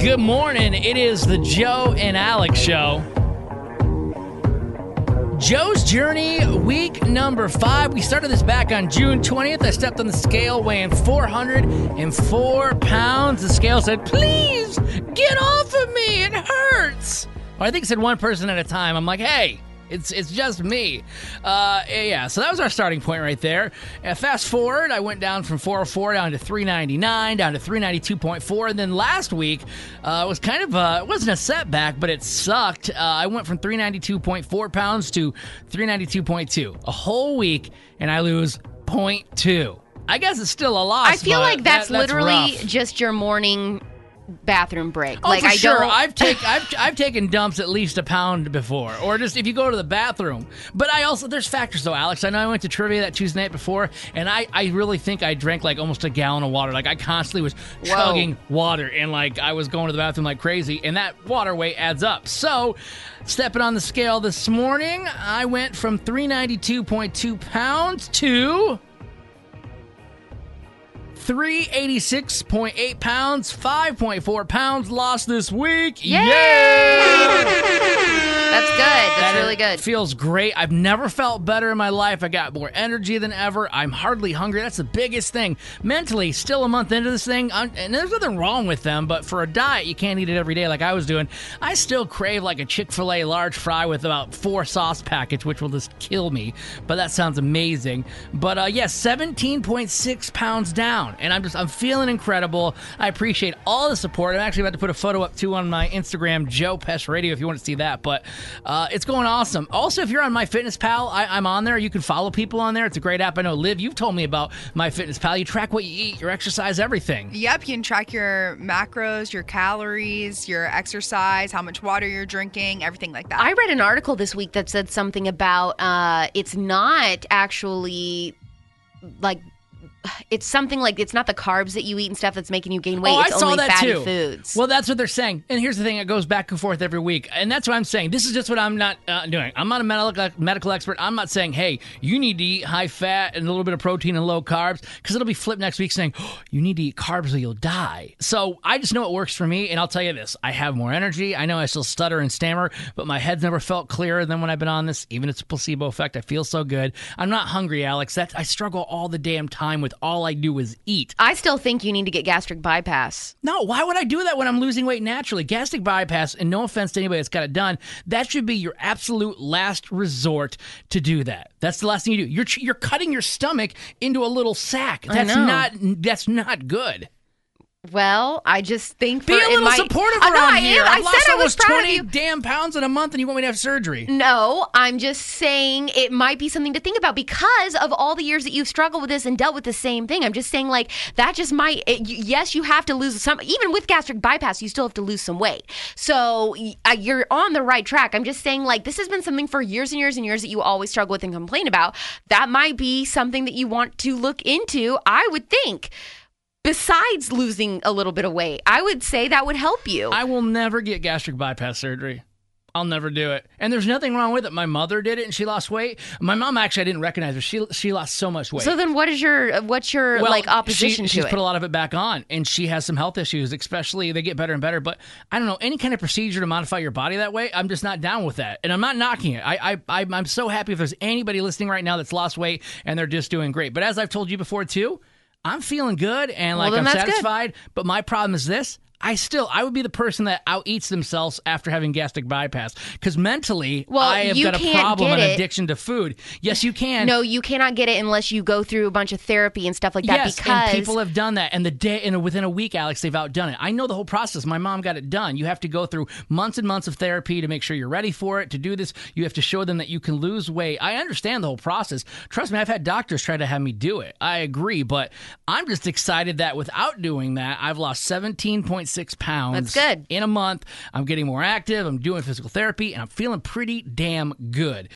Good morning. It is the Joe and Alex Show. Joe's Journey, week number 5. We started this back on June 20th. I stepped on the scale weighing 404 pounds. The scale said, please, get off of me. It hurts. Well, I think it said one person at a time. I'm like, hey. It's just me. Yeah, so that was our starting point right there. Fast forward, I went down from 404 down to 399, down to 392.4. And then last week, it was kind of, it wasn't a setback, but it sucked. I went from 392.4 pounds to 392.2. A whole week, and I lose 0.2. I guess it's still a loss. I feel like that's literally rough. Just your morning bathroom break. Oh, for sure. I've taken dumps at least a pound before, or just if you go to the bathroom. But there's factors though, Alex. I know I went to trivia that Tuesday night before, and I really think I drank like almost a gallon of water. Like I constantly was chugging water, and like I was going to the bathroom like crazy, and that water weight adds up. So, stepping on the scale this morning, I went from 392.2 pounds to 386.8 pounds, 5.4 pounds lost this week. Yay! That's good. That's really good. Feels great. I've never felt better in my life. I got more energy than ever. I'm hardly hungry. That's the biggest thing. Mentally, still a month into this thing, and there's nothing wrong with them, but for a diet, you can't eat it every day like I was doing. I still crave like a Chick-fil-A large fry with about 4 sauce packets, which will just kill me, but that sounds amazing. But 17.6 pounds down. And I'm feeling incredible. I appreciate all the support. I'm actually about to put a photo up too on my Instagram, Joe Pest Radio, if you want to see that. But it's going awesome. Also, if you're on MyFitnessPal, I'm on there. You can follow people on there. It's a great app. I know, Liv, you've told me about MyFitnessPal. You track what you eat, your exercise, everything. Yep, you can track your macros, your calories, your exercise, how much water you're drinking, everything like that. I read an article this week that said something about it's not actually like... It's something like it's not the carbs that you eat and stuff that's making you gain weight. It's only fatty foods. Well, that's what they're saying. And here's the thing. It goes back and forth every week. And that's what I'm saying. This is just what I'm not doing. I'm not a medical expert. I'm not saying, hey, you need to eat high fat and a little bit of protein and low carbs, because it'll be flipped next week saying, oh, you need to eat carbs or you'll die. So I just know it works for me. And I'll tell you this. I have more energy. I know I still stutter and stammer, but my head's never felt clearer than when I've been on this. Even if it's a placebo effect, I feel so good. I'm not hungry, Alex. I struggle all the damn time with all I do is eat. I still think you need to get gastric bypass. No, why would I do that when I'm losing weight naturally? Gastric bypass, and no offense to anybody that's got it done, that should be your absolute last resort to do that. That's the last thing you do. You're cutting your stomach into a little sack. That's not good. Well, I just think be a little supportive around here. I've lost almost 20 damn pounds in a month, and you want me to have surgery? No, I'm just saying it might be something to think about because of all the years that you've struggled with this and dealt with the same thing. I'm just saying, like, that just might. Yes, you have to lose some. Even with gastric bypass, you still have to lose some weight. So you're on the right track. I'm just saying, like, this has been something for years and years and years that you always struggle with and complain about. That might be something that you want to look into, I would think. Besides losing a little bit of weight, I would say that would help you. I will never get gastric bypass surgery. I'll never do it. And there's nothing wrong with it. My mother did it and she lost weight. My mom, actually, I didn't recognize her. She lost so much weight. So then what's your opposition to it? She's put a lot of it back on, and she has some health issues, especially they get better and better. But I don't know, any kind of procedure to modify your body that way, I'm just not down with that. And I'm not knocking it. I'm so happy if there's anybody listening right now that's lost weight and they're just doing great. But as I've told you before too, I'm feeling good and I'm satisfied, but my problem is this. I would be the person that out-eats themselves after having gastric bypass. Because mentally, I have got a problem and addiction to food. Yes, you can. No, you cannot get it unless you go through a bunch of therapy and stuff like that. Yes, and people have done that. And within a week, Alex, they've outdone it. I know the whole process. My mom got it done. You have to go through months and months of therapy to make sure you're ready for it. To do this, you have to show them that you can lose weight. I understand the whole process. Trust me, I've had doctors try to have me do it. I agree. But I'm just excited that without doing that, I've lost 17.6 pounds. That's good. In a month. I'm getting more active. I'm doing physical therapy, and I'm feeling pretty damn good.